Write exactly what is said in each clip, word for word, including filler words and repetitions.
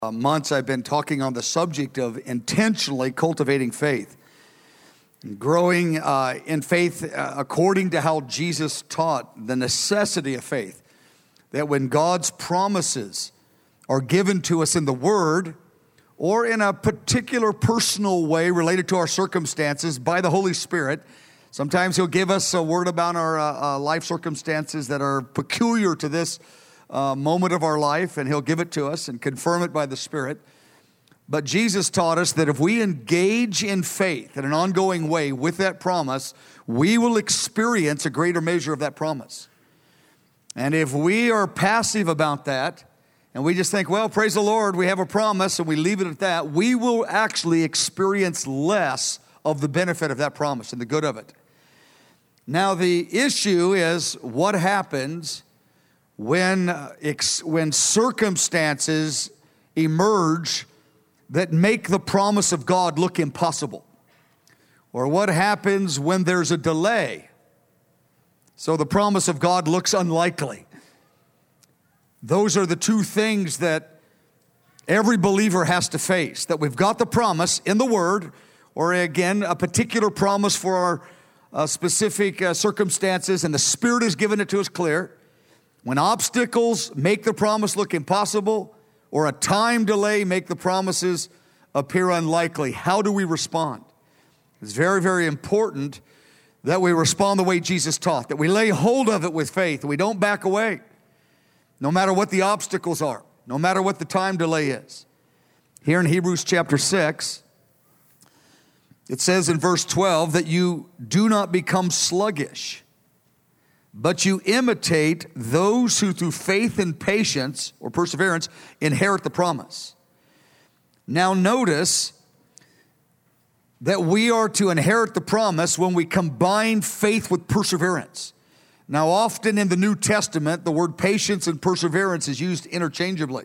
Uh, months I've been talking on the subject of intentionally cultivating faith, growing uh, in faith uh, according to how Jesus taught the necessity of faith, that when God's promises are given to us in the Word or in a particular personal way related to our circumstances by the Holy Spirit, sometimes He'll give us a word about our uh, uh, life circumstances that are peculiar to this Uh, moment of our life, and He'll give it to us and confirm it by the Spirit. But Jesus taught us that if we engage in faith in an ongoing way with that promise, we will experience a greater measure of that promise. And if we are passive about that, and we just think, well, praise the Lord, we have a promise, and we leave it at that, we will actually experience less of the benefit of that promise and the good of it. Now, the issue is what happens When, uh, ex, when circumstances emerge that make the promise of God look impossible, or what happens when there's a delay, so the promise of God looks unlikely. Those are the two things that every believer has to face, that we've got the promise in the Word, or again, a particular promise for our uh, specific uh, circumstances, and the Spirit has given it to us clear. When obstacles make the promise look impossible, or a time delay make the promises appear unlikely, how do we respond? It's very, very important that we respond the way Jesus taught, that we lay hold of it with faith, and we don't back away, no matter what the obstacles are, no matter what the time delay is. Here in Hebrews chapter six, it says in verse twelve that you do not become sluggish, but you imitate those who through faith and patience or perseverance inherit the promise. Now notice that we are to inherit the promise when we combine faith with perseverance. Now often in the New Testament, the word patience and perseverance is used interchangeably.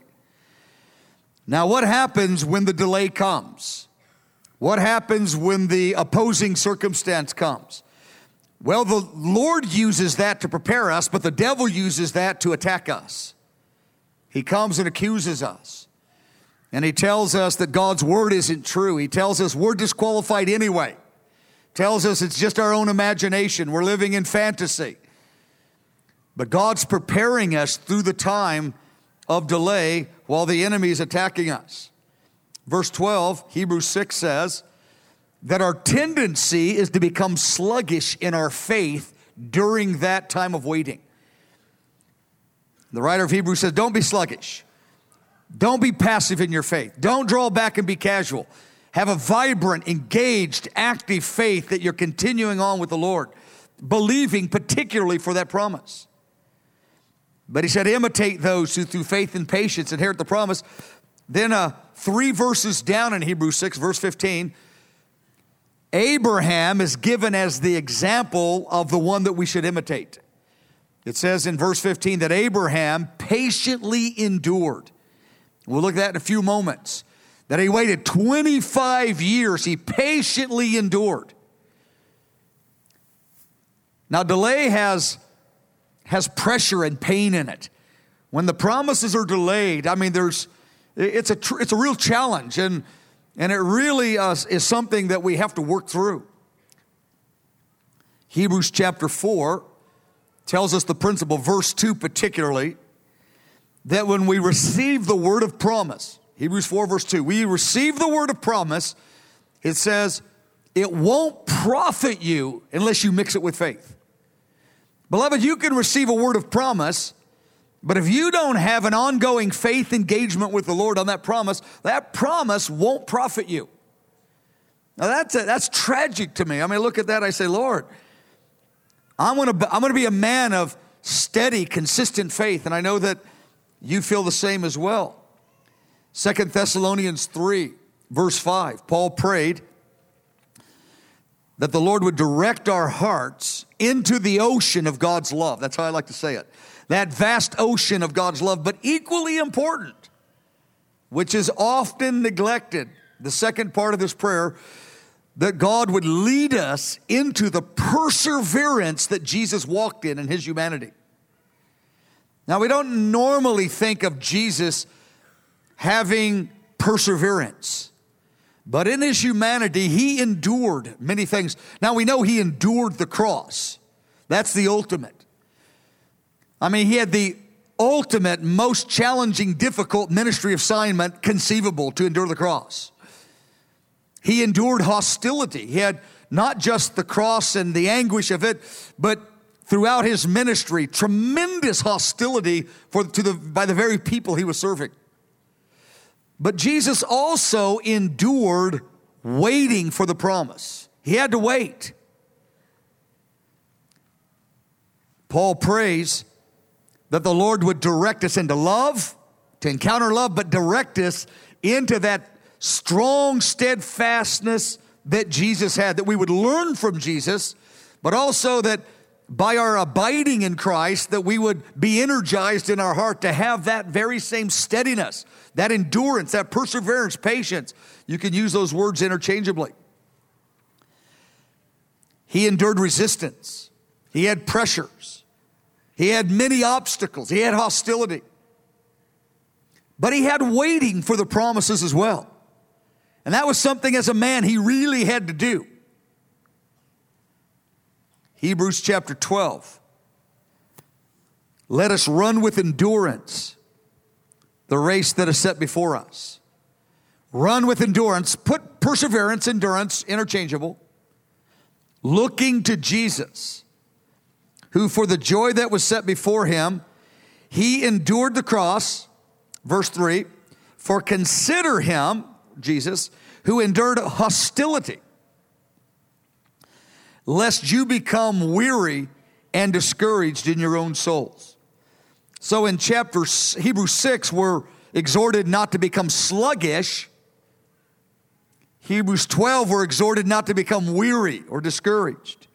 Now what happens when the delay comes? What happens when the opposing circumstance comes? Well, the Lord uses that to prepare us, but the devil uses that to attack us. He comes and accuses us. And he tells us that God's word isn't true. He tells us we're disqualified anyway. Tells us it's just our own imagination. We're living in fantasy. But God's preparing us through the time of delay while the enemy is attacking us. Verse twelve, Hebrews six says, that our tendency is to become sluggish in our faith during that time of waiting. The writer of Hebrews says, don't be sluggish. Don't be passive in your faith. Don't draw back and be casual. Have a vibrant, engaged, active faith that you're continuing on with the Lord, believing particularly for that promise. But he said, imitate those who through faith and patience inherit the promise. Then uh, three verses down in Hebrews six, verse fifteen, Abraham is given as the example of the one that we should imitate. It says in verse fifteen that Abraham patiently endured. We'll look at that in a few moments. That he waited twenty-five years. He patiently endured. Now delay has, has pressure and pain in it. When the promises are delayed, I mean, there's it's a it's a real challenge, and And it really uh, is something that we have to work through. Hebrews chapter four tells us the principle, verse two particularly, that when we receive the word of promise, Hebrews four verse two, we receive the word of promise, it says, it won't profit you unless you mix it with faith. Beloved, you can receive a word of promise, but if you don't have an ongoing faith engagement with the Lord on that promise, that promise won't profit you. Now that's a, that's tragic to me. I mean, look at that. I say, Lord, I'm going to I'm going to be a man of steady, consistent faith, and I know that you feel the same as well. Second Thessalonians three, verse five, Paul prayed that the Lord would direct our hearts into the ocean of God's love. That's how I like to say it. That vast ocean of God's love, but equally important, which is often neglected, the second part of this prayer, that God would lead us into the perseverance that Jesus walked in in his humanity. Now, we don't normally think of Jesus having perseverance. But in his humanity, he endured many things. Now we know he endured the cross. That's the ultimate. I mean, he had the ultimate, most challenging, difficult ministry assignment conceivable to endure the cross. He endured hostility. He had not just the cross and the anguish of it, but throughout his ministry, tremendous hostility for, to the, by the very people he was serving. But Jesus also endured waiting for the promise. He had to wait. Paul prays that the Lord would direct us into love, to encounter love, but direct us into that strong steadfastness that Jesus had, that we would learn from Jesus, but also that by our abiding in Christ, that we would be energized in our heart to have that very same steadiness, that endurance, that perseverance, patience. You can use those words interchangeably. He endured resistance. He had pressures. He had many obstacles. He had hostility. But he had waiting for the promises as well. And that was something as a man he really had to do. Hebrews chapter twelve. Let us run with endurance the race that is set before us. Run with endurance. Put perseverance, endurance, interchangeable. Looking to Jesus, who for the joy that was set before him, he endured the cross. Verse three, for consider him, Jesus, who endured hostility, lest you become weary and discouraged in your own souls. So in chapter Hebrews six, we're exhorted not to become sluggish. Hebrews twelve, we're exhorted not to become weary or discouraged.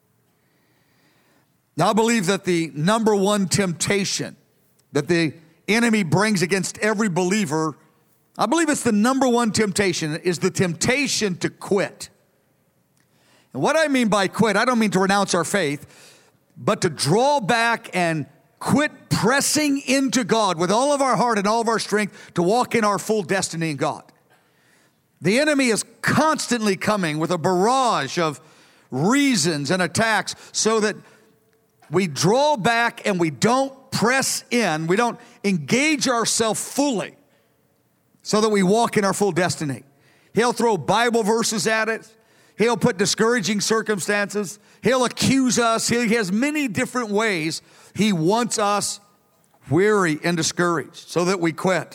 Now, I believe that the number one temptation that the enemy brings against every believer, I believe it's the number one temptation, is the temptation to quit. And what I mean by quit, I don't mean to renounce our faith, but to draw back and quit pressing into God with all of our heart and all of our strength to walk in our full destiny in God. The enemy is constantly coming with a barrage of reasons and attacks so that we draw back and we don't press in, we don't engage ourselves fully so that we walk in our full destiny. He'll throw Bible verses at it. He'll put discouraging circumstances. He'll accuse us. He has many different ways he wants us weary and discouraged so that we quit.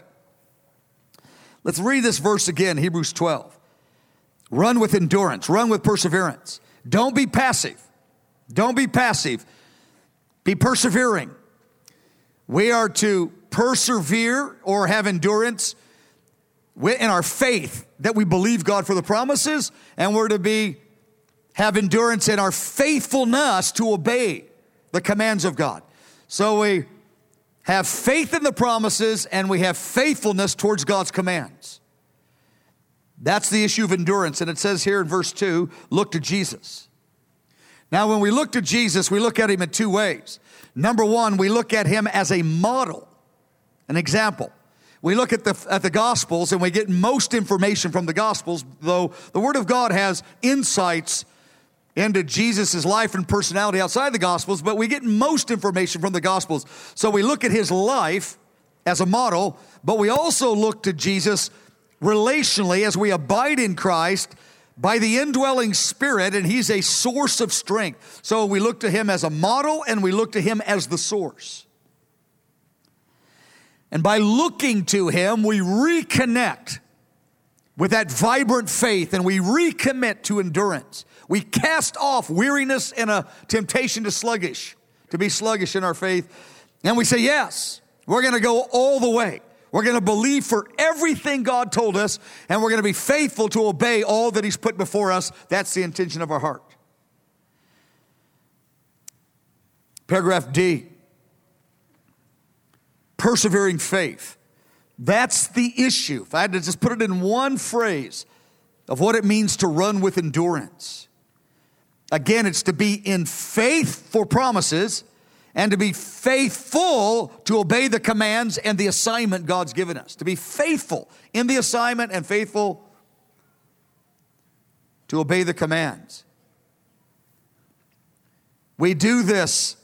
Let's read this verse again, Hebrews twelve. Run with endurance. Run with perseverance. Don't be passive. Don't be passive. Be persevering. We are to persevere or have endurance in our faith that we believe God for the promises, and we're to be have endurance in our faithfulness to obey the commands of God. So we have faith in the promises and we have faithfulness towards God's commands. That's the issue of endurance. And it says here in verse two, look to Jesus. Now, when we look to Jesus, we look at him in two ways. Number one, we look at him as a model, an example. We look at the, at the Gospels and we get most information from the Gospels, though the Word of God has insights into Jesus' life and personality outside the Gospels, but we get most information from the Gospels. So we look at his life as a model, but we also look to Jesus relationally as we abide in Christ by the indwelling Spirit, and he's a source of strength. So we look to him as a model and we look to him as the source. And by looking to him, we reconnect with that vibrant faith and we recommit to endurance. We cast off weariness and a temptation to sluggish, to be sluggish in our faith. And we say, yes, we're going to go all the way. We're going to believe for everything God told us, and we're going to be faithful to obey all that he's put before us. That's the intention of our heart. Paragraph D. Persevering faith. That's the issue. If I had to just put it in one phrase of what it means to run with endurance. Again, it's to be in faith for promises and to be faithful to obey the commands and the assignment God's given us. To be faithful in the assignment and faithful to obey the commands. We do this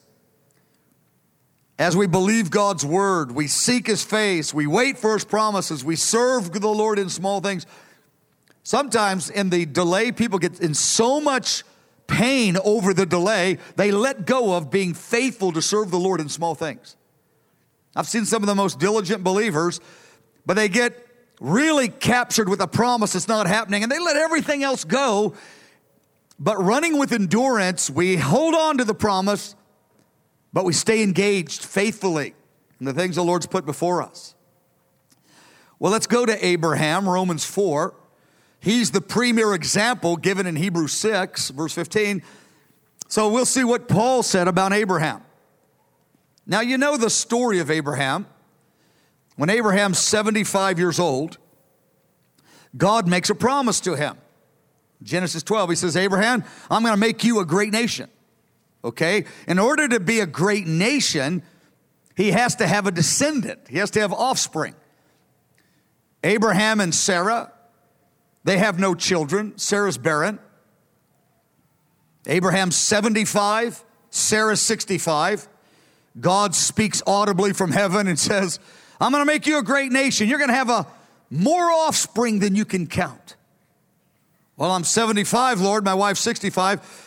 as we believe God's word. We seek His face. We wait for His promises. We serve the Lord in small things. Sometimes in the delay, people get in so much pain over the delay, they let go of being faithful to serve the Lord in small things. I've seen some of the most diligent believers, but they get really captured with a promise that's not happening, and they let everything else go. But running with endurance, we hold on to the promise, but we stay engaged faithfully in the things the Lord's put before us. Well, let's go to Abraham, Romans four. He's the premier example given in Hebrews six, verse fifteen. So we'll see what Paul said about Abraham. Now, you know the story of Abraham. When Abraham's seventy-five years old, God makes a promise to him. Genesis twelve, He says, Abraham, I'm going to make you a great nation. Okay? In order to be a great nation, he has to have a descendant. He has to have offspring. Abraham and Sarah, they have no children. Sarah's barren. Abraham's seventy-five, Sarah's sixty-five. God speaks audibly from heaven and says, I'm going to make you a great nation. You're going to have a more offspring than you can count. Well, I'm seventy-five, Lord. My wife's sixty-five.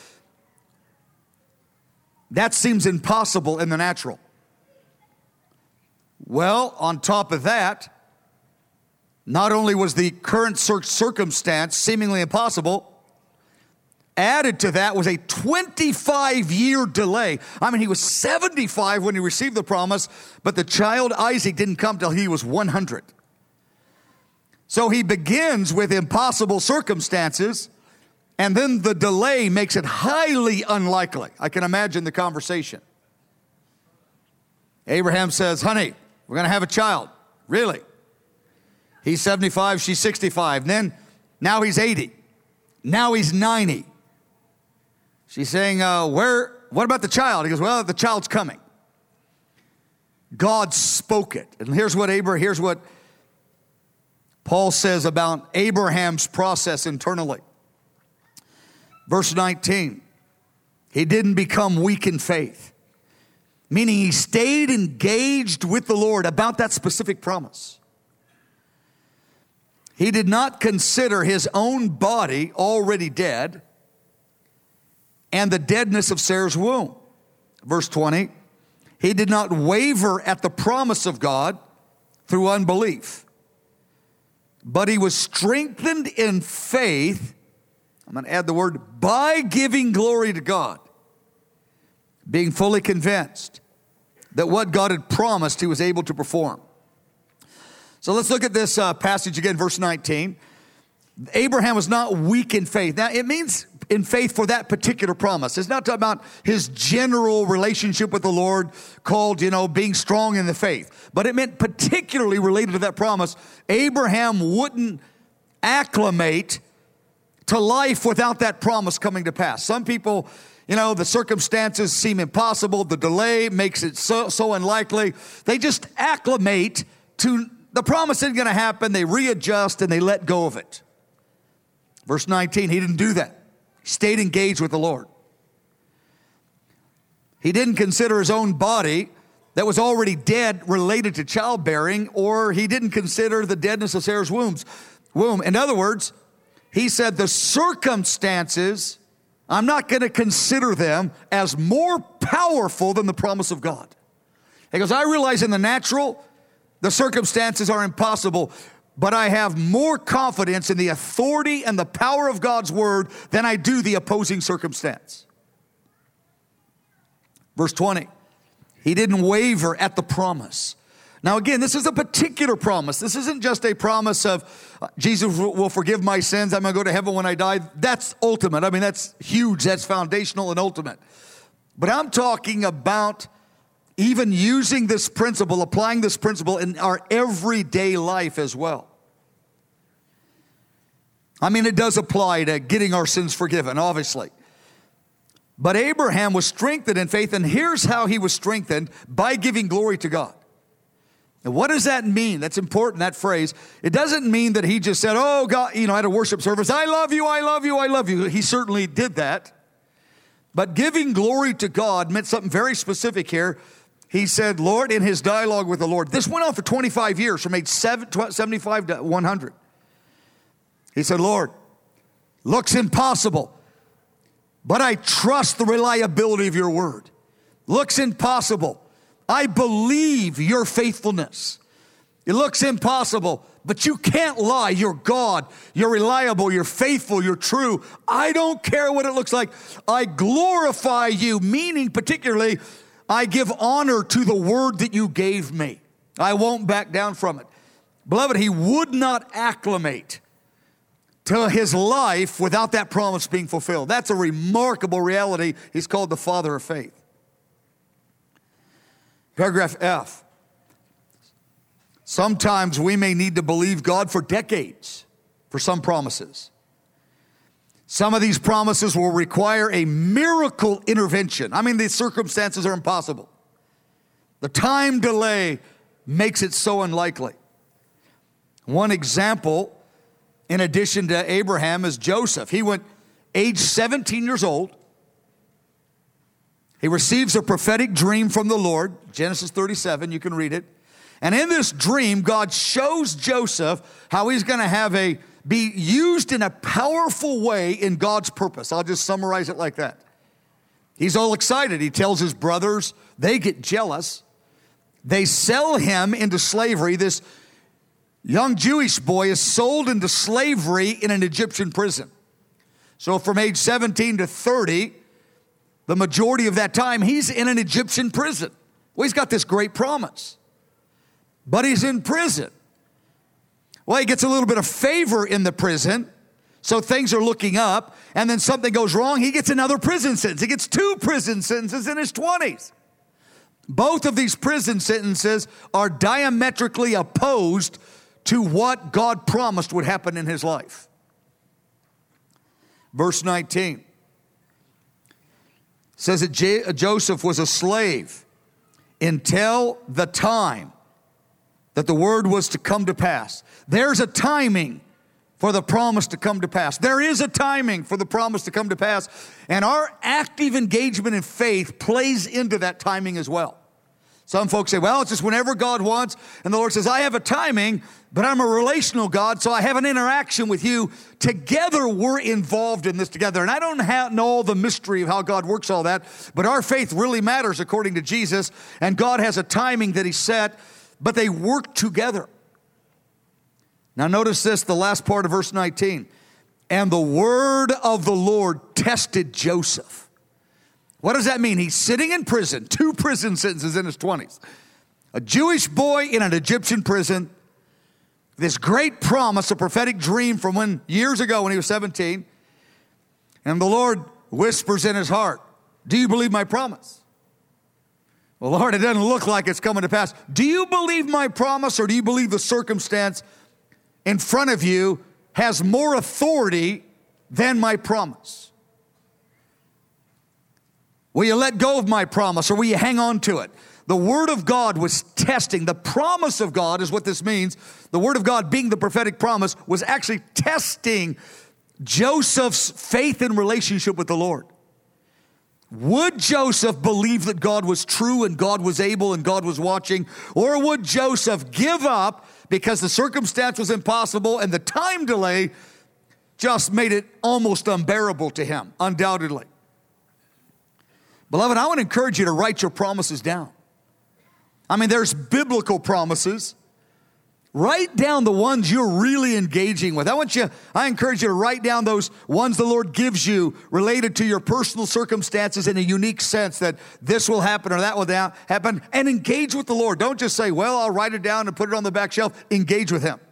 That seems impossible in the natural. Well, on top of that, not only was the current circumstance seemingly impossible, added to that was a twenty-five year delay. I mean, he was seventy-five when he received the promise, but the child Isaac didn't come till he was one hundred. So he begins with impossible circumstances, and then the delay makes it highly unlikely. I can imagine the conversation. Abraham says, honey, we're going to have a child. Really? He's seventy-five, she's sixty-five. And then, now he's eighty. Now he's ninety. She's saying, uh, where, what about the child? He goes, well, the child's coming. God spoke it. And here's what Abraham, here's what Paul says about Abraham's process internally. Verse nineteen, he didn't become weak in faith, meaning he stayed engaged with the Lord about that specific promise. He did not consider his own body already dead and the deadness of Sarah's womb. Verse twenty, he did not waver at the promise of God through unbelief, but he was strengthened in faith. I'm going to add the word, by giving glory to God, being fully convinced that what God had promised he was able to perform. So let's look at this uh, passage again, verse nineteen. Abraham was not weak in faith. Now, it means in faith for that particular promise. It's not talking about his general relationship with the Lord called, you know, being strong in the faith. But it meant particularly related to that promise. Abraham wouldn't acclimate to life without that promise coming to pass. Some people, you know, the circumstances seem impossible. The delay makes it so, so unlikely. They just acclimate to the promise isn't going to happen. They readjust and they let go of it. Verse nineteen, he didn't do that. He stayed engaged with the Lord. He didn't consider his own body that was already dead related to childbearing, or he didn't consider the deadness of Sarah's wombs, womb. In other words, he said the circumstances, I'm not going to consider them as more powerful than the promise of God. He goes, I realize in the natural, the circumstances are impossible, but I have more confidence in the authority and the power of God's word than I do the opposing circumstance. Verse twenty, he didn't waver at the promise. Now again, this is a particular promise. This isn't just a promise of uh, Jesus will forgive my sins. I'm going to go to heaven when I die. That's ultimate. I mean, that's huge. That's foundational and ultimate. But I'm talking about even using this principle, applying this principle in our everyday life as well. I mean, it does apply to getting our sins forgiven, obviously. But Abraham was strengthened in faith, and here's how he was strengthened: by giving glory to God. And what does that mean? That's important, that phrase. It doesn't mean that he just said, oh, God, you know, at a worship service, I love you, I love you, I love you. He certainly did that. But giving glory to God meant something very specific here. He said, Lord, in his dialogue with the Lord. This went on for twenty-five years, from age seventy-five to one hundred. He said, Lord, looks impossible, but I trust the reliability of your word. Looks impossible. I believe your faithfulness. It looks impossible, but you can't lie. You're God. You're reliable. You're faithful. You're true. I don't care what it looks like. I glorify you, meaning particularly, I give honor to the word that you gave me. I won't back down from it. Beloved, he would not acclimate to his life without that promise being fulfilled. That's a remarkable reality. He's called the father of faith. Paragraph F. Sometimes we may need to believe God for decades for some promises. Some of these promises will require a miracle intervention. I mean, the circumstances are impossible. The time delay makes it so unlikely. One example, in addition to Abraham, is Joseph. He went age seventeen years old. He receives a prophetic dream from the Lord, Genesis thirty-seven, you can read it. And in this dream, God shows Joseph how he's going to have a be used in a powerful way in God's purpose. I'll just summarize it like that. He's all excited. He tells his brothers, they get jealous. They sell him into slavery. This young Jewish boy is sold into slavery in an Egyptian prison. So from age seventeen to thirty, the majority of that time, he's in an Egyptian prison. Well, he's got this great promise, but he's in prison. Well, he gets a little bit of favor in the prison, so things are looking up, and then something goes wrong. He gets another prison sentence. He gets two prison sentences in his twenties. Both of these prison sentences are diametrically opposed to what God promised would happen in his life. Verse nineteen. Says that J- Joseph was a slave until the time that the word was to come to pass. There's a timing for the promise to come to pass. There is a timing for the promise to come to pass. And our active engagement in faith plays into that timing as well. Some folks say, well, it's just whenever God wants. And the Lord says, I have a timing, but I'm a relational God, so I have an interaction with you. Together, we're involved in this together. And I don't have, know all the mystery of how God works all that, but our faith really matters according to Jesus. And God has a timing that he set, but they work together. Now notice this, the last part of verse nineteen. And the word of the Lord tested Joseph. What does that mean? He's sitting in prison, two prison sentences in his twenties. A Jewish boy in an Egyptian prison. This great promise, a prophetic dream from when years ago when he was seventeen. And the Lord whispers in his heart, do you believe my promise? Well, Lord, it doesn't look like it's coming to pass. Do you believe my promise, or do you believe the circumstance in front of you has more authority than my promise? Will you let go of my promise, or will you hang on to it? The word of God was testing. The promise of God is what this means. The word of God, being the prophetic promise, was actually testing Joseph's faith and relationship with the Lord. Would Joseph believe that God was true and God was able and God was watching? Or would Joseph give up because the circumstance was impossible and the time delay just made it almost unbearable to him, undoubtedly? Beloved, I want to encourage you to write your promises down. I mean, there's biblical promises. Write down the ones you're really engaging with. I want you, I encourage you to write down those ones the Lord gives you related to your personal circumstances in a unique sense, that this will happen or that will happen, and engage with the Lord. Don't just say, well, I'll write it down and put it on the back shelf. Engage with him.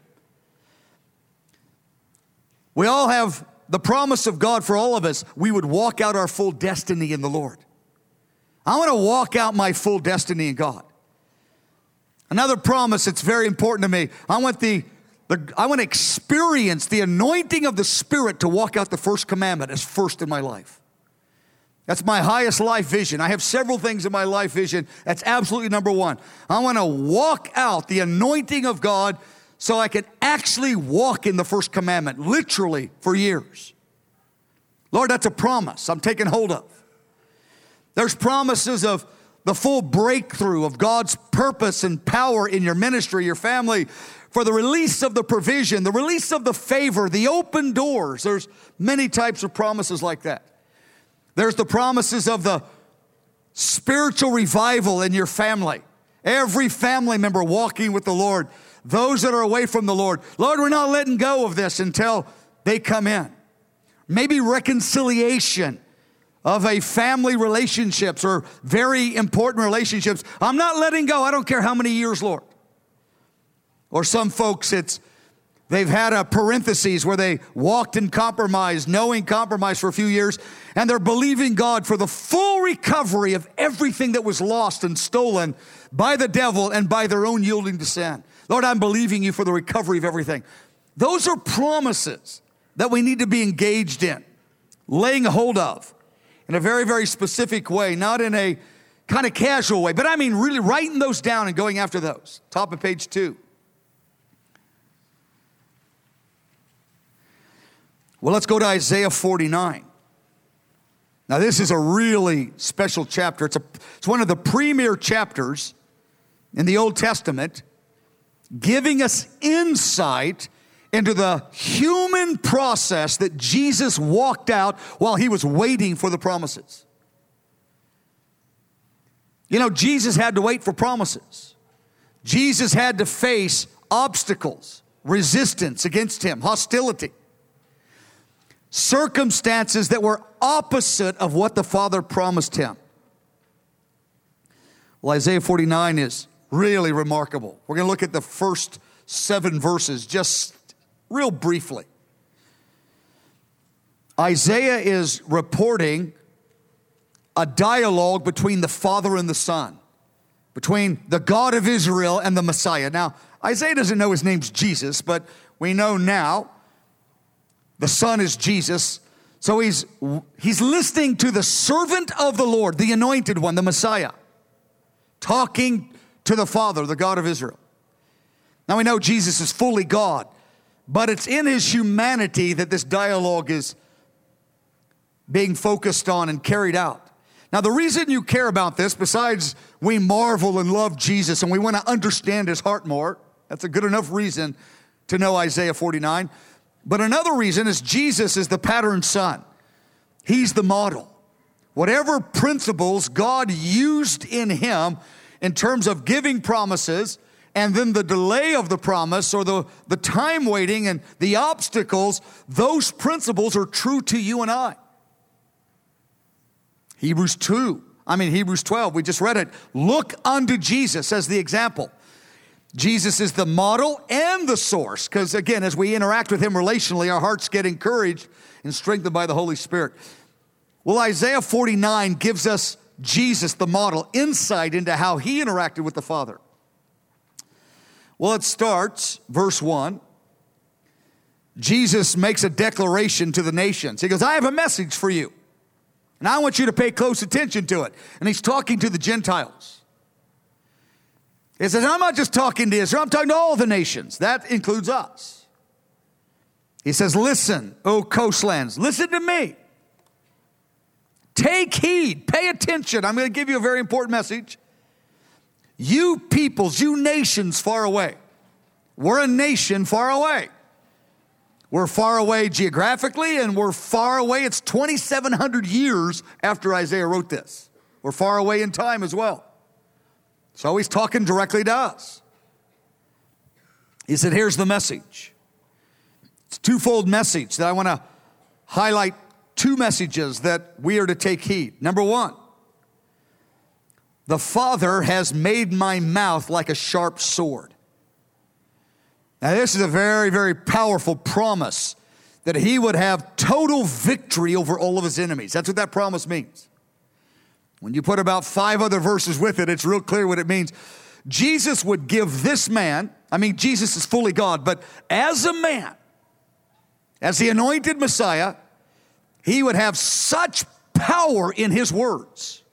We all have the promise of God for all of us. We would walk out our full destiny in the Lord. I want to walk out my full destiny in God. Another promise that's very important to me. I want the, the I want to experience the anointing of the Spirit to walk out the first commandment as first in my life. That's my highest life vision. I have several things in my life vision. That's absolutely number one. I want to walk out the anointing of God so I can actually walk in the first commandment, literally for years. Lord, that's a promise I'm taking hold of. There's promises of the full breakthrough of God's purpose and power in your ministry, your family, for the release of the provision, the release of the favor, the open doors. There's many types of promises like that. There's the promises of the spiritual revival in your family. Every family member walking with the Lord. Those that are away from the Lord. Lord, we're not letting go of this until they come in. Maybe reconciliation of a family relationships or very important relationships. I'm not letting go. I don't care how many years, Lord. Or some folks, it's they've had a parenthesis where they walked in compromise, knowing compromise for a few years, and they're believing God for the full recovery of everything that was lost and stolen by the devil and by their own yielding to sin. Lord, I'm believing you for the recovery of everything. Those are promises that we need to be engaged in, laying hold of in a very, very specific way, not in a kind of casual way, but I mean really writing those down and going after those. Top of page two. Well, let's go to Isaiah forty-nine. Now, this is a really special chapter. It's, a, it's one of the premier chapters in the Old Testament, giving us insight into the human process that Jesus walked out while he was waiting for the promises. You know, Jesus had to wait for promises. Jesus had to face obstacles, resistance against him, hostility, circumstances that were opposite of what the Father promised him. Well, Isaiah forty-nine is really remarkable. We're going to look at the first seven verses just real briefly. Isaiah is reporting a dialogue between the Father and the Son, between the God of Israel and the Messiah. Now, Isaiah doesn't know his name's Jesus, but we know now the Son is Jesus. So he's, he's listening to the servant of the Lord, the anointed one, the Messiah, talking to the Father, the God of Israel. Now we know Jesus is fully God, but it's in his humanity that this dialogue is being focused on and carried out. Now the reason you care about this, besides we marvel and love Jesus and we want to understand his heart more, that's a good enough reason to know Isaiah forty-nine. But another reason is Jesus is the pattern son. He's the model. Whatever principles God used in him in terms of giving promises and then the delay of the promise or the, the time waiting and the obstacles, those principles are true to you and I. Hebrews two, I mean Hebrews twelve, we just read it. Look unto Jesus as the example. Jesus is the model and the source, because again, as we interact with him relationally, our hearts get encouraged and strengthened by the Holy Spirit. Well, Isaiah forty-nine gives us Jesus, the model, insight into how he interacted with the Father. Well, it starts, verse one. Jesus makes a declaration to the nations. He goes, I have a message for you, and I want you to pay close attention to it. And he's talking to the Gentiles. He says, I'm not just talking to Israel, I'm talking to all the nations. That includes us. He says, listen, O coastlands, listen to me. Take heed, pay attention. I'm going to give you a very important message. You peoples, you nations far away. We're a nation far away. We're far away geographically, and we're far away. It's twenty-seven hundred years after Isaiah wrote this. We're far away in time as well. So he's talking directly to us. He said, here's the message. It's a twofold message that I want to highlight two messages that we are to take heed. Number one, the Father has made my mouth like a sharp sword. Now this is a very, very powerful promise that he would have total victory over all of his enemies. That's what that promise means. When you put about five other verses with it, it's real clear what it means. Jesus would give this man, I mean, Jesus is fully God, but as a man, as the anointed Messiah, he would have such power in his words.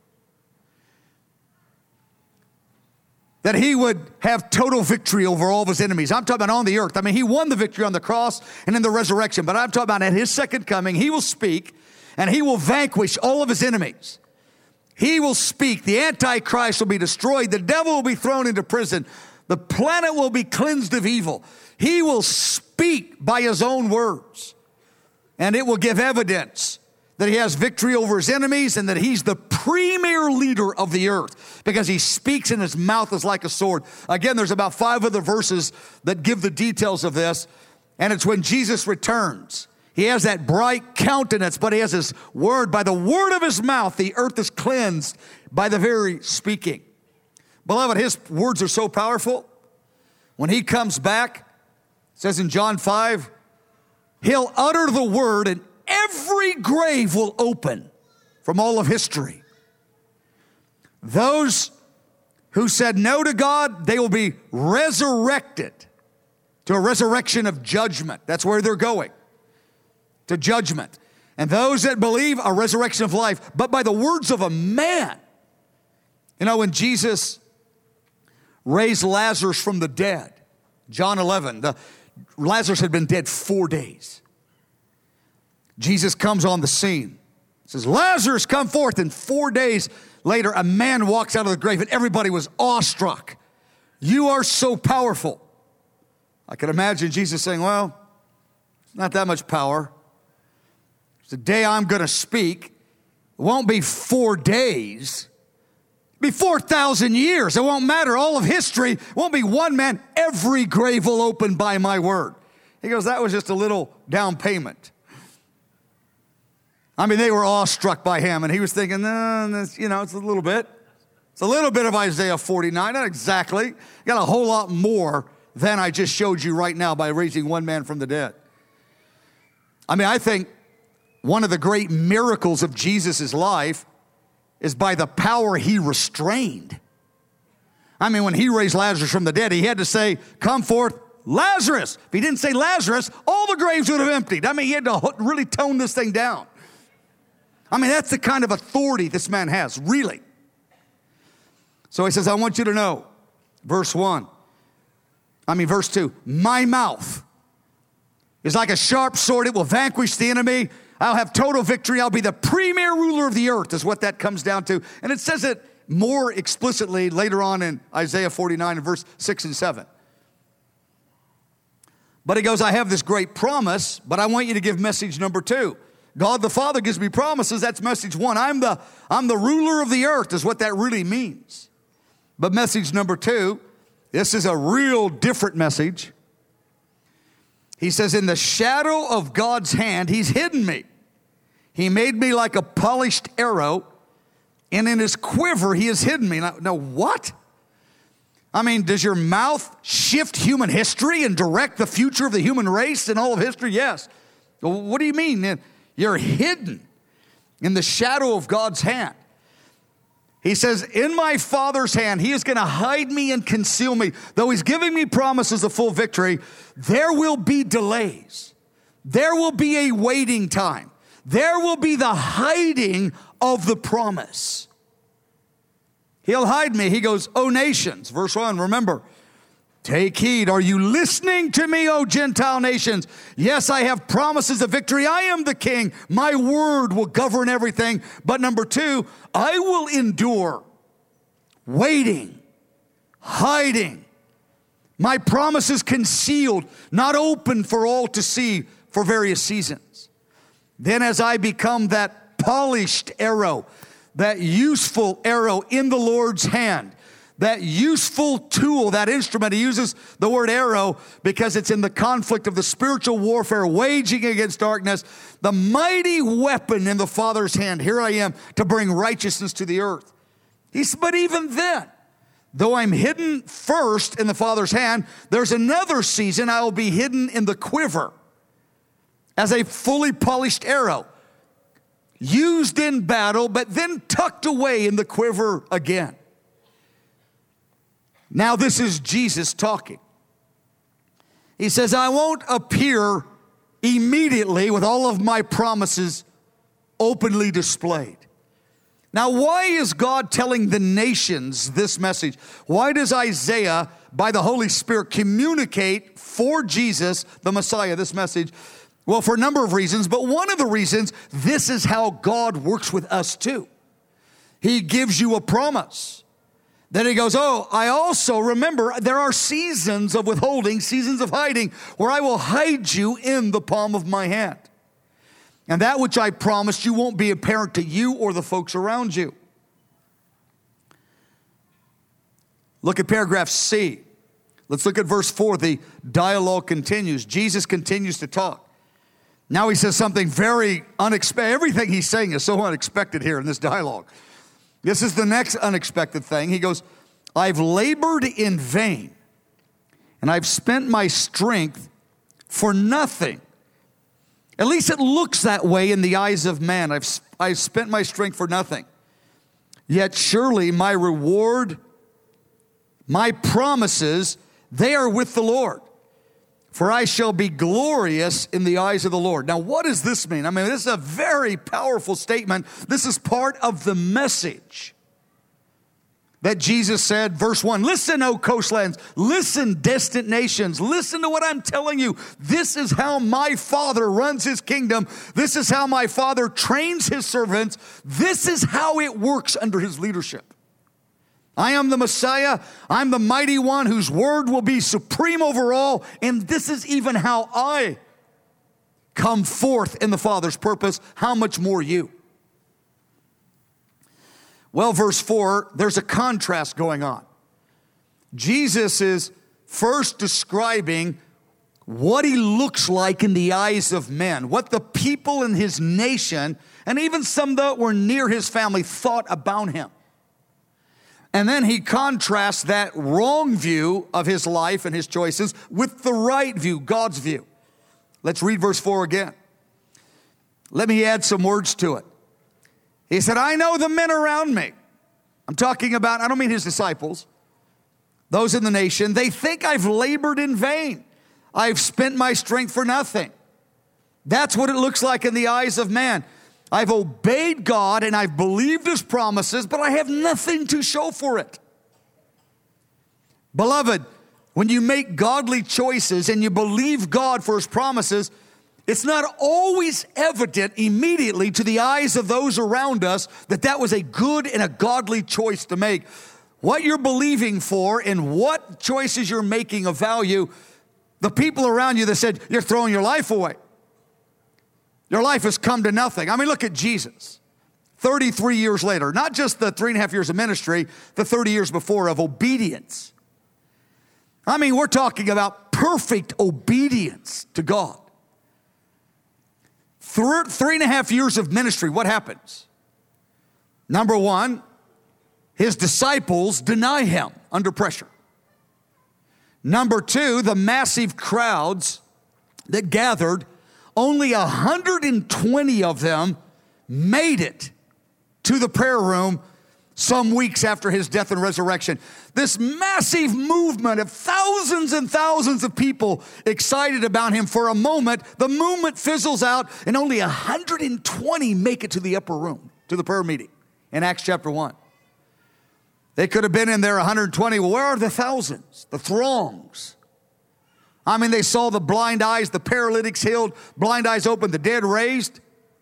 That he would have total victory over all of his enemies. I'm talking about on the earth. I mean, he won the victory on the cross and in the resurrection. But I'm talking about at his second coming, he will speak and he will vanquish all of his enemies. He will speak. The Antichrist will be destroyed. The devil will be thrown into prison. The planet will be cleansed of evil. He will speak by his own words. And it will give evidence that he has victory over his enemies and that he's the premier leader of the earth because he speaks and his mouth is like a sword. Again, there's about five other verses that give the details of this. And it's when Jesus returns. He has that bright countenance, but he has his word. By the word of his mouth, the earth is cleansed by the very speaking. Beloved, his words are so powerful. When he comes back, it says in John five, he'll utter the word and every grave will open from all of history. Those who said no to God, they will be resurrected to a resurrection of judgment. That's where they're going, to judgment. And those that believe, a resurrection of life, but by the words of a man. You know, when Jesus raised Lazarus from the dead, John eleven, the, Lazarus had been dead four days. Jesus comes on the scene, says, Lazarus, come forth. And four days later, a man walks out of the grave and everybody was awestruck. You are so powerful. I can imagine Jesus saying, well, it's not that much power. It's the day I'm going to speak. It won't be four days. It'll be four thousand years. It won't matter. All of history won't be one man. Every grave will open by my word. He goes, that was just a little down payment. I mean, they were awestruck by him, and he was thinking, no, this, you know, it's a little bit. It's a little bit of Isaiah forty-nine, not exactly. Got a whole lot more than I just showed you right now by raising one man from the dead. I mean, I think one of the great miracles of Jesus' life is by the power he restrained. I mean, when he raised Lazarus from the dead, he had to say, come forth, Lazarus. If he didn't say Lazarus, all the graves would have emptied. I mean, he had to really tone this thing down. I mean, that's the kind of authority this man has, really. So he says, I want you to know, verse one, I mean, verse two, my mouth is like a sharp sword. It will vanquish the enemy. I'll have total victory. I'll be the premier ruler of the earth is what that comes down to. And it says it more explicitly later on in Isaiah forty-nine and verse six and seven. But he goes, I have this great promise, but I want you to give message number two. God the Father gives me promises. That's message one. I'm the, I'm the ruler of the earth is what that really means. But message number two, this is a real different message. He says, in the shadow of God's hand, he's hidden me. He made me like a polished arrow, and in his quiver, he has hidden me. Now, now what? I mean, does your mouth shift human history and direct the future of the human race and all of history? Yes. Well, what do you mean? You're hidden in the shadow of God's hand. He says, in my Father's hand, he is going to hide me and conceal me. Though he's giving me promises of full victory, there will be delays. There will be a waiting time. There will be the hiding of the promise. He'll hide me. He goes, O nations, verse one, remember, take heed. Are you listening to me, O Gentile nations? Yes, I have promises of victory. I am the king. My word will govern everything. But number two, I will endure waiting, hiding. My promise is concealed, not open for all to see for various seasons. Then as I become that polished arrow, that useful arrow in the Lord's hand, that useful tool, that instrument. He uses the word arrow because it's in the conflict of the spiritual warfare waging against darkness. The mighty weapon in the Father's hand. Here I am to bring righteousness to the earth. He said, but even then, though I'm hidden first in the Father's hand, there's another season I will be hidden in the quiver as a fully polished arrow, used in battle, but then tucked away in the quiver again. Now this is Jesus talking. He says, I won't appear immediately with all of my promises openly displayed. Now, why is God telling the nations this message? Why does Isaiah, by the Holy Spirit, communicate for Jesus, the Messiah, this message? Well, for a number of reasons, but one of the reasons, this is how God works with us too. He gives you a promise. Then he goes, oh, I also remember there are seasons of withholding, seasons of hiding, where I will hide you in the palm of my hand. And that which I promised you won't be apparent to you or the folks around you. Look at paragraph C. Let's look at verse four. The dialogue continues. Jesus continues to talk. Now he says something very unexpected. Everything he's saying is so unexpected here in this dialogue. This is the next unexpected thing. He goes, I've labored in vain, and I've spent my strength for nothing. At least it looks that way in the eyes of man. I've, I've spent my strength for nothing. Yet surely my reward, my promises, they are with the Lord. For I shall be glorious in the eyes of the Lord. Now, what does this mean? I mean, this is a very powerful statement. This is part of the message that Jesus said, verse one, listen, O coastlands, listen, distant nations, listen to what I'm telling you. This is how my Father runs his kingdom. This is how my Father trains his servants. This is how it works under his leadership. I am the Messiah. I'm the mighty one whose word will be supreme over all. And this is even how I come forth in the Father's purpose. How much more you? Well, verse four, there's a contrast going on. Jesus is first describing what he looks like in the eyes of men, what the people in his nation, and even some that were near his family, thought about him. And then he contrasts that wrong view of his life and his choices with the right view, God's view. Let's read verse four again. Let me add some words to it. He said, I know the men around me. I'm talking about, I don't mean his disciples, those in the nation. They think I've labored in vain. I've spent my strength for nothing. That's what it looks like in the eyes of man. I've obeyed God and I've believed his promises, but I have nothing to show for it. Beloved, when you make godly choices and you believe God for his promises, it's not always evident immediately to the eyes of those around us that that was a good and a godly choice to make. What you're believing for and what choices you're making of value, the people around you that said, you're throwing your life away. Your life has come to nothing. I mean, look at Jesus. thirty-three years later, not just the three and a half years of ministry, the thirty years before of obedience. I mean, we're talking about perfect obedience to God. Three, three and a half years of ministry, what happens? Number one, his disciples deny him under pressure. Number two, the massive crowds that gathered, only one hundred twenty of them made it to the prayer room some weeks after his death and resurrection. This massive movement of thousands and thousands of people excited about him for a moment. The movement fizzles out and only one hundred twenty make it to the upper room, to the prayer meeting in Acts chapter one. They could have been in there one hundred twenty. Well, where are the thousands, the throngs? I mean, they saw the blind eyes, the paralytics healed, blind eyes opened, the dead raised.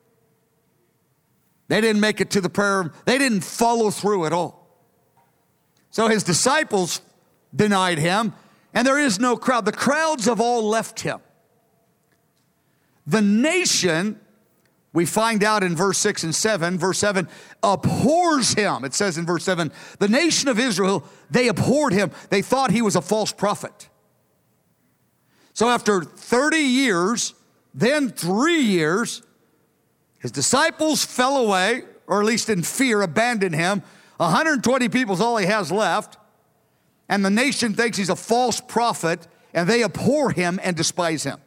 They didn't make it to the prayer. They didn't follow through at all. So his disciples denied him, and there is no crowd. The crowds have all left him. The nation, we find out in verse six and seven, verse seven, abhors him. It says in verse seven, the nation of Israel, they abhorred him. They thought he was a false prophet. So after thirty years, then three years, his disciples fell away, or at least in fear, abandoned him. one hundred twenty people is all he has left. And the nation thinks he's a false prophet, and they abhor him and despise him.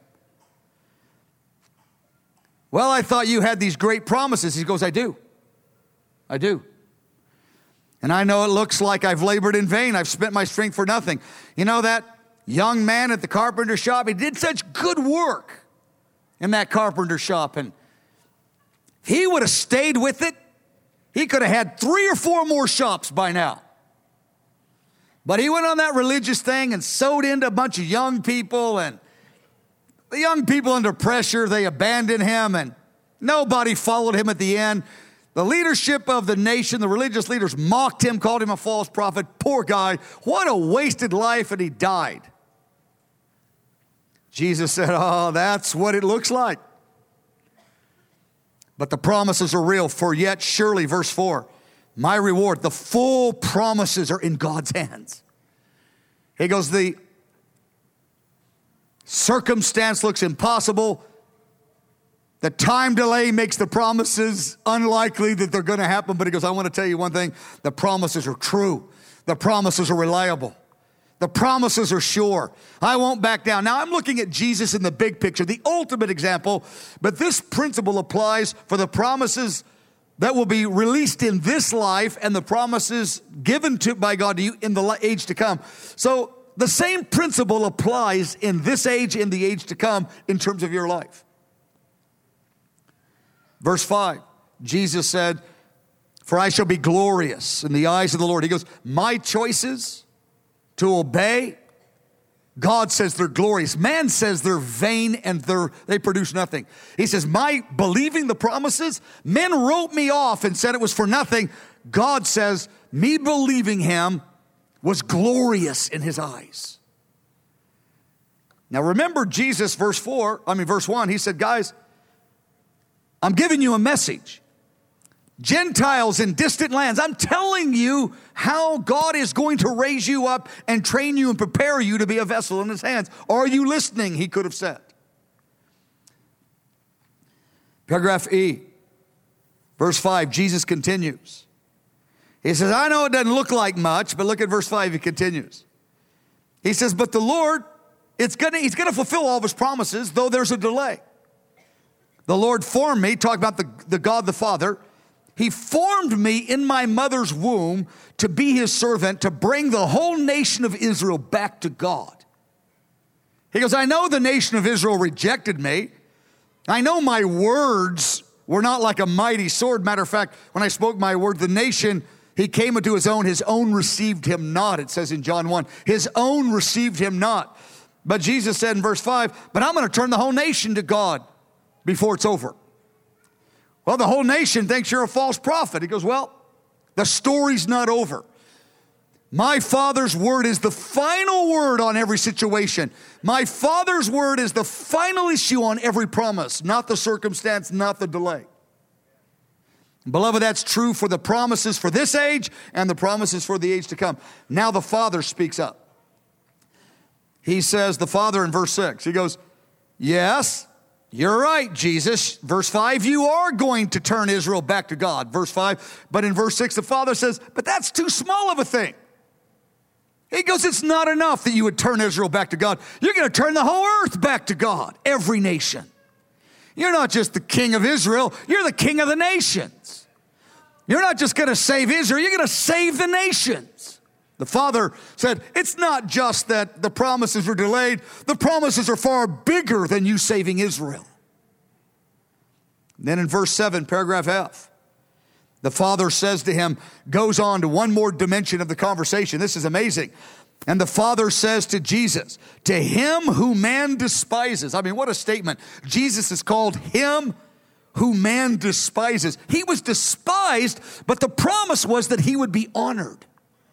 Well, I thought you had these great promises. He goes, I do. I do. And I know it looks like I've labored in vain. I've spent my strength for nothing. You know that young man at the carpenter shop? He did such good work in that carpenter shop. And If he would have stayed with it, he could have had three or four more shops by now. But he went on that religious thing and sowed into a bunch of young people, and the young people under pressure, they abandoned him, and nobody followed him at the end. The leadership of the nation, the religious leaders mocked him, called him a false prophet. Poor guy, what a wasted life, and he died. Jesus said, oh, that's what it looks like. But the promises are real, for yet surely, verse four, my reward, the full promises are in God's hands. He goes, the circumstance looks impossible. The time delay makes the promises unlikely that they're going to happen. But he goes, I want to tell you one thing. The promises are true. The promises are reliable. The promises are sure. I won't back down. Now, I'm looking at Jesus in the big picture, the ultimate example. But this principle applies for the promises that will be released in this life and the promises given to by God to you in the age to come. So the same principle applies in this age, in the age to come, in terms of your life. Verse five, Jesus said, for I shall be glorious in the eyes of the Lord. He goes, my choices to obey, God says they're glorious. Man says they're vain and they're, they produce nothing. He says, my believing the promises, men wrote me off and said it was for nothing. God says, me believing him was glorious in his eyes. Now remember Jesus, verse four, I mean verse one, he said, guys, I'm giving you a message. Gentiles in distant lands, I'm telling you how God is going to raise you up and train you and prepare you to be a vessel in his hands. Are you listening? He could have said. Paragraph E, verse five, Jesus continues. He says, I know it doesn't look like much, but look at verse five, he continues. He says, but the Lord, it's gonna, he's going to fulfill all of his promises, though there's a delay. The Lord formed me, talk about the, the God the Father. He formed me in my mother's womb to be his servant, to bring the whole nation of Israel back to God. He goes, I know the nation of Israel rejected me. I know my words were not like a mighty sword. Matter of fact, when I spoke my word, the nation, he came into his own, his own received him not. It says in John one, his own received him not. But Jesus said in verse five, but I'm going to turn the whole nation to God before it's over. Well, the whole nation thinks you're a false prophet. He goes, well, the story's not over. My Father's word is the final word on every situation. My Father's word is the final issue on every promise, not the circumstance, not the delay. Beloved, that's true for the promises for this age and the promises for the age to come. Now the Father speaks up. He says, the Father in verse six, he goes, yes, you're right, Jesus. Verse five, you are going to turn Israel back to God. Verse five, but in verse six, the Father says, but that's too small of a thing. He goes, it's not enough that you would turn Israel back to God. You're going to turn the whole earth back to God, every nation. You're not just the king of Israel, you're the king of the nations. You're not just going to save Israel, you're going to save the nations. The Father said, it's not just that the promises are delayed. The promises are far bigger than you saving Israel. And then in verse seven, paragraph F, the Father says to him, goes on to one more dimension of the conversation. This is amazing. And the Father says to Jesus, to him who man despises. I mean, what a statement. Jesus is called him who man despises. He was despised, but the promise was that he would be honored.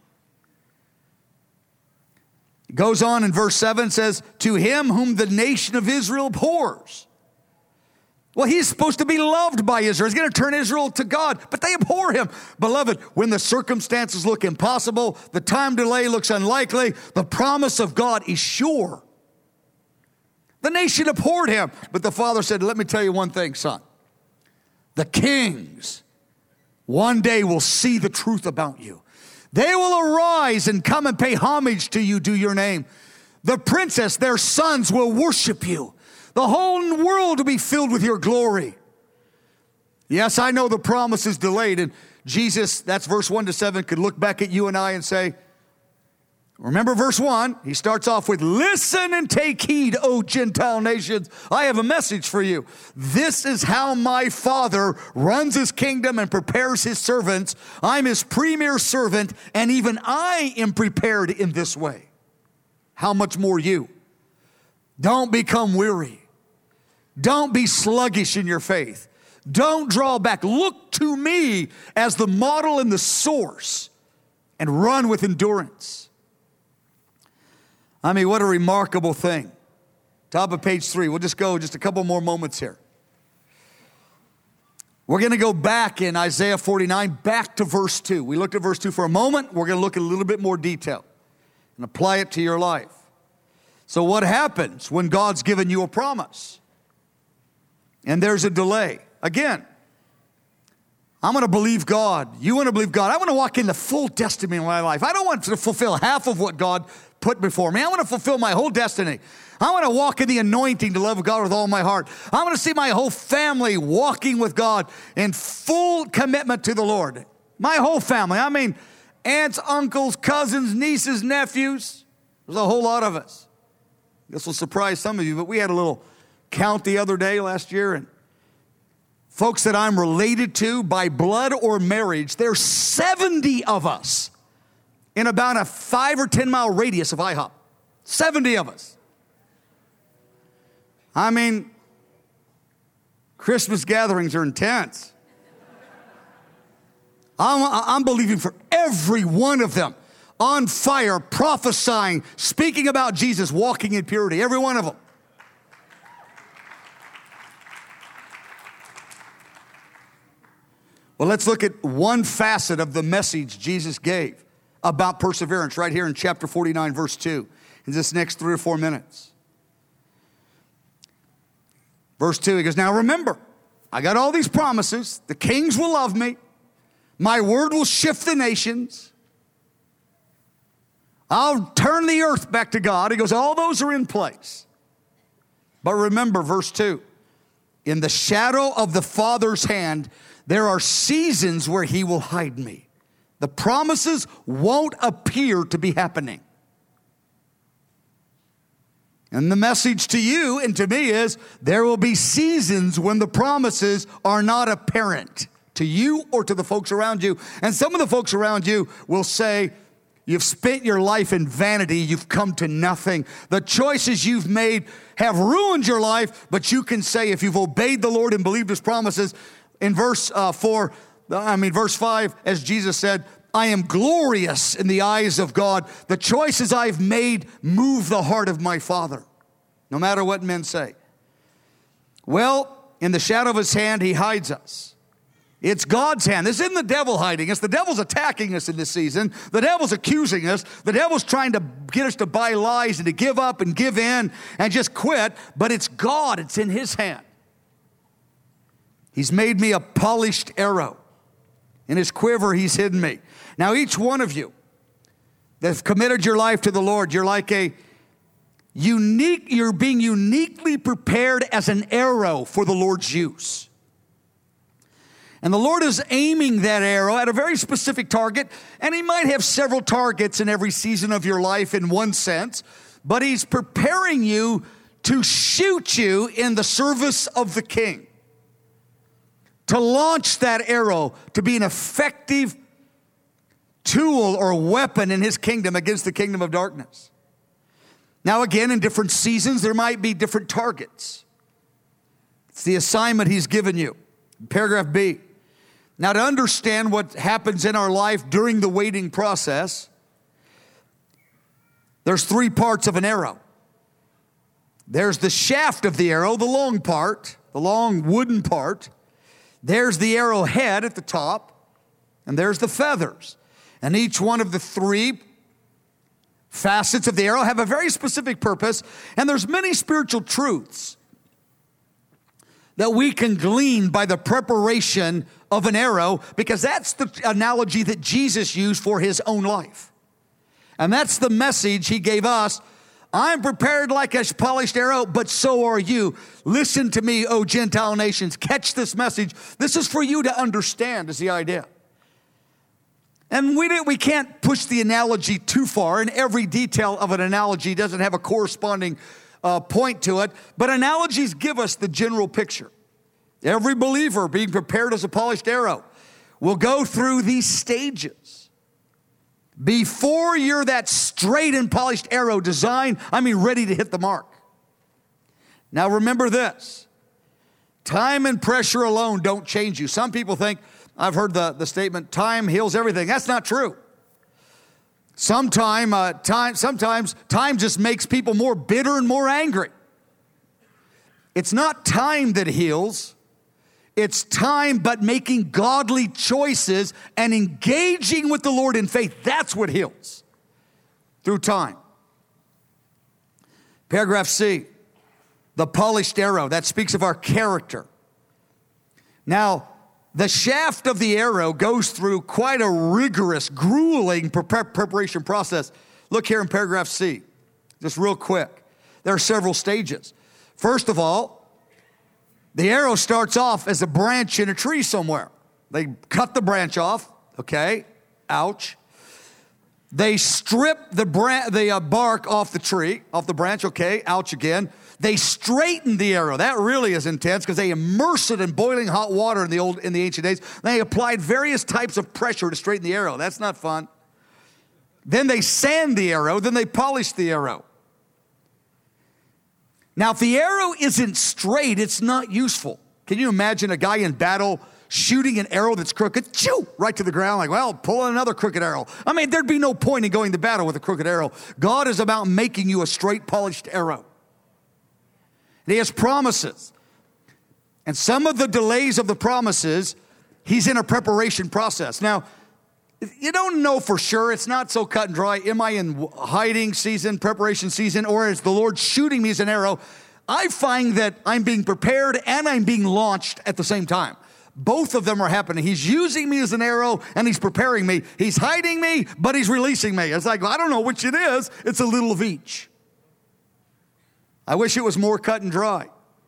It goes on in verse seven, says, to him whom the nation of Israel abhors. Well, he's supposed to be loved by Israel. He's going to turn Israel to God, but they abhor him. Beloved, when the circumstances look impossible, the time delay looks unlikely, the promise of God is sure. The nation abhorred him, but the Father said, let me tell you one thing, son. The kings one day will see the truth about you. They will arise and come and pay homage to you, due your name. The princess, their sons, will worship you. The whole world will be filled with your glory. Yes, I know the promise is delayed. And Jesus, that's verse one to seven, could look back at you and I and say, Remember verse one, he starts off with, listen and take heed, O Gentile nations. I have a message for you. This is how my Father runs his kingdom and prepares his servants. I'm his premier servant, and even I am prepared in this way. How much more you? Don't become weary. Don't be sluggish in your faith. Don't draw back. Look to me as the model and the source, and run with endurance. I mean, what a remarkable thing. Top of page three. We'll just go just a couple more moments here. We're going to go back in Isaiah forty-nine, back to verse two. We looked at verse two for a moment. We're going to look at a little bit more detail and apply it to your life. So what happens when God's given you a promise and there's a delay? Again, I'm going to believe God. You want to believe God. I want to walk in the full destiny of my life. I don't want to fulfill half of what God put before me. I want to fulfill my whole destiny. I want to walk in the anointing to love God with all my heart. I want to see my whole family walking with God in full commitment to the Lord. My whole family. I mean, aunts, uncles, cousins, nieces, nephews. There's a whole lot of us. This will surprise some of you, but we had a little count the other day last year, and folks that I'm related to by blood or marriage, there's seventy of us in about a five or ten mile radius of I hop. seventy of us. I mean, Christmas gatherings are intense. I'm, I'm believing for every one of them, on fire, prophesying, speaking about Jesus, walking in purity, every one of them. Well, let's look at one facet of the message Jesus gave about perseverance right here in chapter forty-nine, verse two, in this next three or four minutes. Verse two, he goes, now remember, I got all these promises. The kings will love me. My word will shift the nations. I'll turn the earth back to God. He goes, all those are in place. But remember, verse two, in the shadow of the Father's hand, there are seasons where he will hide me. The promises won't appear to be happening. And the message to you and to me is, there will be seasons when the promises are not apparent to you or to the folks around you. And some of the folks around you will say, you've spent your life in vanity, you've come to nothing. The choices you've made have ruined your life, but you can say, if you've obeyed the Lord and believed his promises, in verse uh, four, I mean, verse five, as Jesus said, I am glorious in the eyes of God. The choices I've made move the heart of my Father, no matter what men say. Well, in the shadow of his hand, he hides us. It's God's hand. This isn't the devil hiding us. The devil's attacking us in this season. The devil's accusing us. The devil's trying to get us to buy lies and to give up and give in and just quit. But it's God. It's in his hand. He's made me a polished arrow. In his quiver, he's hidden me. Now, each one of you that's committed your life to the Lord, you're like a unique, you're being uniquely prepared as an arrow for the Lord's use. And the Lord is aiming that arrow at a very specific target, and he might have several targets in every season of your life in one sense, but he's preparing you to shoot you in the service of the King. To launch that arrow to be an effective tool or weapon in his kingdom against the kingdom of darkness. Now again, in different seasons, there might be different targets. It's the assignment he's given you. Paragraph B. Now, to understand what happens in our life during the waiting process, there's three parts of an arrow. There's the shaft of the arrow, the long part, the long wooden part. There's the arrowhead at the top, and there's the feathers. And each one of the three facets of the arrow have a very specific purpose, and there's many spiritual truths that we can glean by the preparation of an arrow, because that's the analogy that Jesus used for his own life. And that's the message he gave us. I'm prepared like a polished arrow, but so are you. Listen to me, O Gentile nations. Catch this message. This is for you to understand, is the idea. And we, didn't, we can't push the analogy too far, and every detail of an analogy doesn't have a corresponding uh, point to it, but analogies give us the general picture. Every believer being prepared as a polished arrow will go through these stages. Before you're that straight and polished arrow designed, I mean ready to hit the mark. Now remember this, time and pressure alone don't change you. Some people think, I've heard the, the statement, time heals everything. That's not true. Sometime, uh, time, sometimes time just makes people more bitter and more angry. It's not time that heals. It's time but making godly choices and engaging with the Lord in faith. That's what heals through time. Paragraph C, the polished arrow. That speaks of our character. Now, the shaft of the arrow goes through quite a rigorous, grueling preparation process. Look here in paragraph C, just real quick. There are several stages. First of all, the arrow starts off as a branch in a tree somewhere. They cut the branch off, okay, ouch. They strip the, bran- the uh, bark off the tree, off the branch, okay, ouch again. They straighten the arrow. That really is intense because they immerse it in boiling hot water in the old, in the ancient days. They applied various types of pressure to straighten the arrow. That's not fun. Then they sand the arrow. Then they polish the arrow. Now, if the arrow isn't straight, it's not useful. Can you imagine a guy in battle shooting an arrow that's crooked, choo, right to the ground, like, well, pull another crooked arrow. I mean, there'd be no point in going to battle with a crooked arrow. God is about making you a straight, polished arrow. And he has promises. And some of the delays of the promises, he's in a preparation process. Now, you don't know for sure. It's not so cut and dry. Am I in hiding season, preparation season, or is the Lord shooting me as an arrow? I find that I'm being prepared and I'm being launched at the same time. Both of them are happening. He's using me as an arrow and he's preparing me. He's hiding me, but he's releasing me. It's like, I don't know which it is. It's a little of each. I wish it was more cut and dry.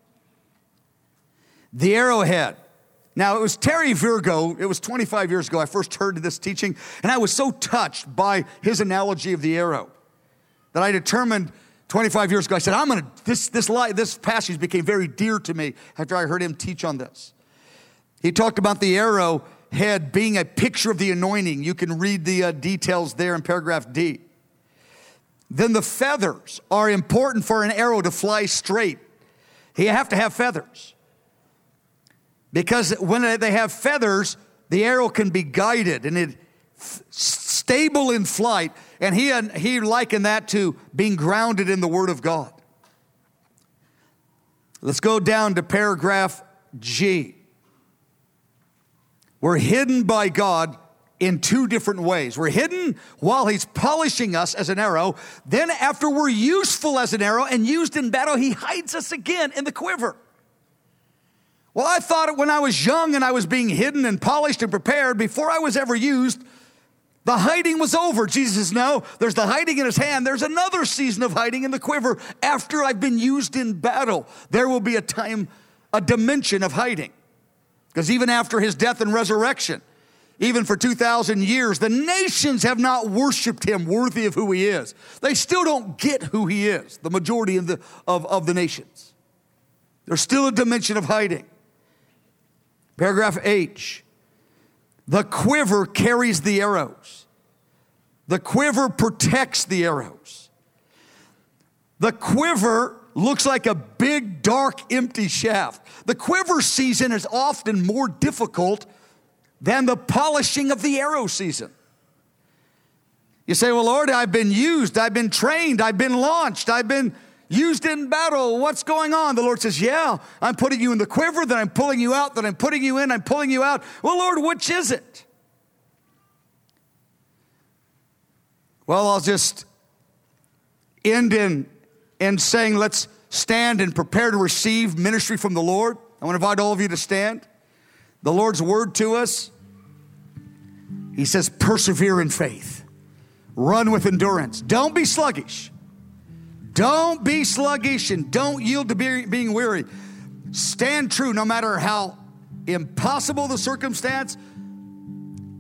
The arrowhead. Now, it was Terry Virgo. It was twenty-five years ago I first heard this teaching, and I was so touched by his analogy of the arrow that I determined twenty-five years ago, I said, I'm going to, this, this, this passage became very dear to me after I heard him teach on this. He talked about the arrowhead being a picture of the anointing. You can read the uh, details there in paragraph D. Then the feathers are important for an arrow to fly straight. You have to have feathers. Because when they have feathers, the arrow can be guided and it stable in flight. And he, he likened that to being grounded in the Word of God. Let's go down to paragraph G. We're hidden by God in two different ways. We're hidden while he's polishing us as an arrow. Then after we're useful as an arrow and used in battle, he hides us again in the quiver. Well, I thought when I was young and I was being hidden and polished and prepared, before I was ever used, the hiding was over. Jesus says, no, there's the hiding in his hand. There's another season of hiding in the quiver. After I've been used in battle, there will be a time, a dimension of hiding. Because even after his death and resurrection, even for two thousand years, the nations have not worshiped him worthy of who he is. They still don't get who he is, the majority of the, of, of the nations. There's still a dimension of hiding. Paragraph H, the quiver carries the arrows. The quiver protects the arrows. The quiver looks like a big, dark, empty shaft. The quiver season is often more difficult than the polishing of the arrow season. You say, well, Lord, I've been used, I've been trained, I've been launched, I've been used in battle. What's going on? The Lord says, yeah, I'm putting you in the quiver, then I'm pulling you out, then I'm putting you in, I'm pulling you out. Well, Lord, which is it? Well, I'll just end in, in saying, let's stand and prepare to receive ministry from the Lord. I want to invite all of you to stand. The Lord's word to us, he says, persevere in faith. Run with endurance. Don't be sluggish. Don't be sluggish and don't yield to be, being weary. Stand true no matter how impossible the circumstance,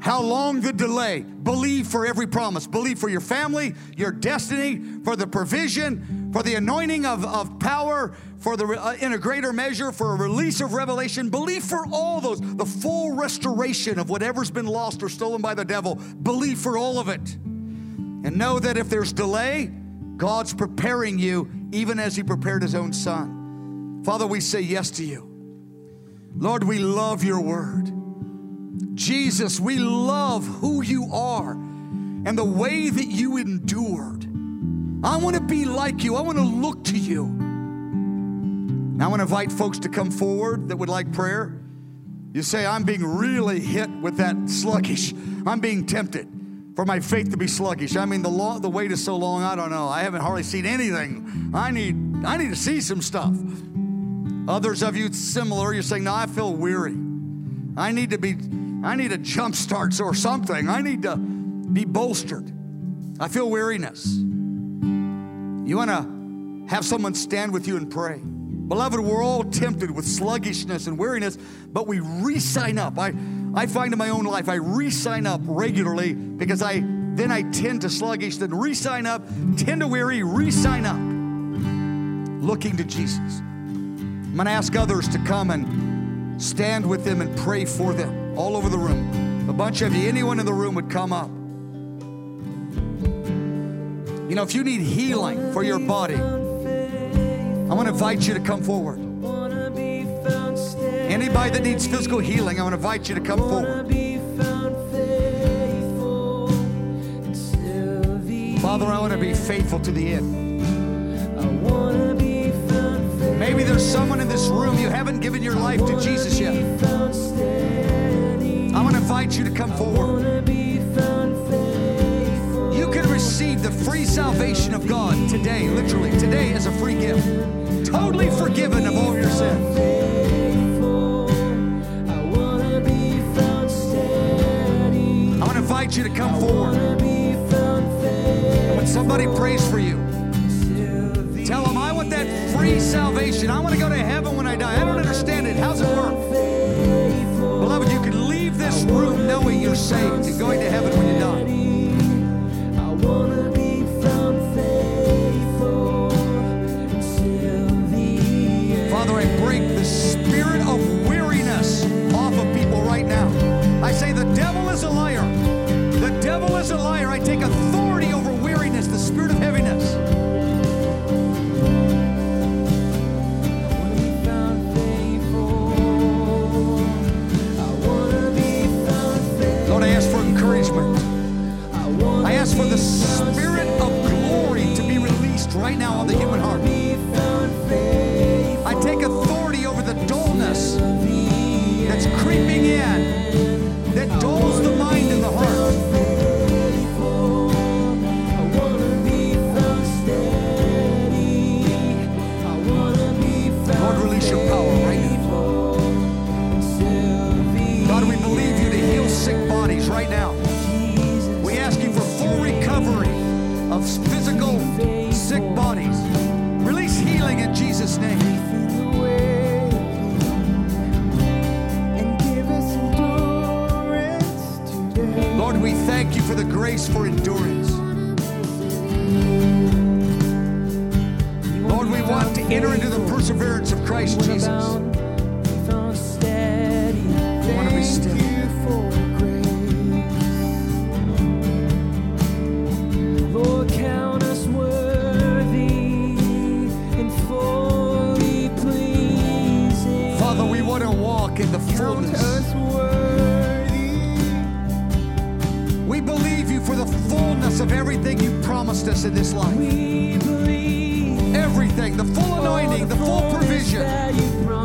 how long the delay. Believe for every promise. Believe for your family, your destiny, for the provision, for the anointing of, of power, for the uh, in a greater measure, for a release of revelation. Believe for all those, the full restoration of whatever's been lost or stolen by the devil. Believe for all of it. And know that if there's delay, God's preparing you even as he prepared his own son. Father, we say yes to you. Lord, we love your word. Jesus, we love who you are and the way that you endured. I want to be like you. I want to look to you. Now I want to invite folks to come forward that would like prayer. You say, I'm being really hit with that sluggish. I'm being tempted for my faith to be sluggish. I mean, the long, the wait is so long, I don't know. I haven't hardly seen anything. I need, I need to see some stuff. Others of you, it's similar. You're saying, no, I feel weary. I need to be, I need a jump start or something. I need to be bolstered. I feel weariness. You want to have someone stand with you and pray. Beloved, we're all tempted with sluggishness and weariness, but we re-sign up. I, I find in my own life, I re-sign up regularly because I then I tend to sluggish, then re-sign up, tend to weary, re-sign up, looking to Jesus. I'm going to ask others to come and stand with them and pray for them all over the room. A bunch of you, anyone in the room would come up. You know, if you need healing for your body, I want to invite you to come forward. Anybody that needs physical healing, I want to invite you to come forward. Father, I want to be faithful to the end. Maybe there's someone in this room, you haven't given your life to Jesus yet. I want to invite you to come forward. You can receive the free salvation of God today, literally, today as a free gift. Totally forgiven of all your sins. I want to invite you to come forward. And when somebody prays for you, tell them, I want that free salvation. I want to go to heaven when I die. I don't understand it. How's it work? Beloved, you can leave this room knowing you're saved and going to heaven when you die. Father, I break the spirit of weariness off of people right now. I say the devil is a liar. The devil is a liar. I take authority over weariness, the spirit of heaviness. Lord, I ask for encouragement. I ask for the spirit of glory to be released right now on the human heart. I take authority over the dullness that's creeping in, that dulls the mind and the heart. Lord, release your power right now. God, we believe you to heal sick bodies right now. We ask you for full recovery of physical sick bodies. Release healing in Jesus' name. Lord, we thank you for the grace for endurance. Lord, we want to enter into the perseverance of Christ Jesus. We want to be steady. Lord, count us worthy and fully pleasing. Father, we want to walk in the fullness. We believe you for the fullness of everything you promised us in this life. We believe Everything, the full anointing, the full provision.